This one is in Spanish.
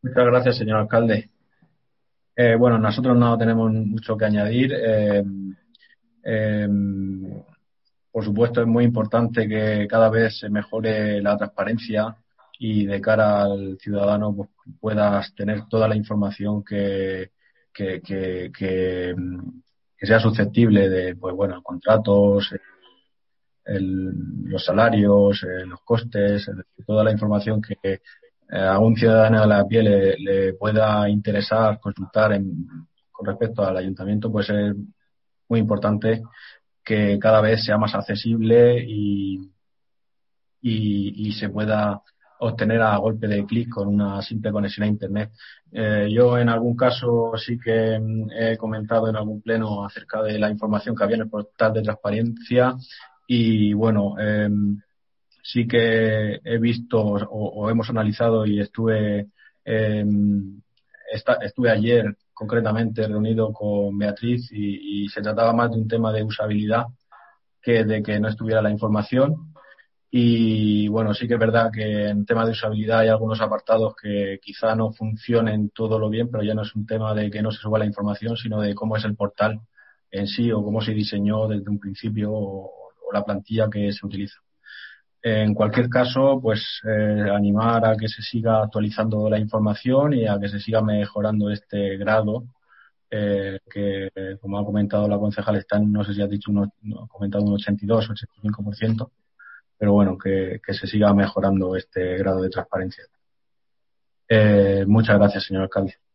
Muchas gracias, señor alcalde. Bueno, nosotros no tenemos mucho que añadir. Eh, por supuesto, es muy importante que cada vez se mejore la transparencia y de cara al ciudadano pues, puedas tener toda la información que, que, que, mm, que sea susceptible de, pues bueno, contratos, los salarios, los costes, es decir, toda la información que a un ciudadano de la pie le pueda interesar consultar con respecto al ayuntamiento, pues es muy importante que cada vez sea más accesible y se pueda obtener a golpe de clic con una simple conexión a Internet. Yo en algún caso sí que he comentado en algún pleno acerca de la información que había en el portal de transparencia y bueno, sí que he visto o hemos analizado y eh, estuve ayer concretamente reunido con Beatriz y se trataba más de un tema de usabilidad que de que no estuviera la información. Y bueno, sí que es verdad que en tema de usabilidad hay algunos apartados que quizá no funcionen todo lo bien, pero ya no es un tema de que no se suba la información, sino de cómo es el portal en sí o cómo se diseñó desde un principio o la plantilla que se utiliza. En cualquier caso, pues animar a que se siga actualizando la información y a que se siga mejorando este grado, que como ha comentado la concejal está en, no sé si ha dicho, no, ha comentado un 82, 85%, pero bueno, que se siga mejorando este grado de transparencia. Muchas gracias, señor alcalde.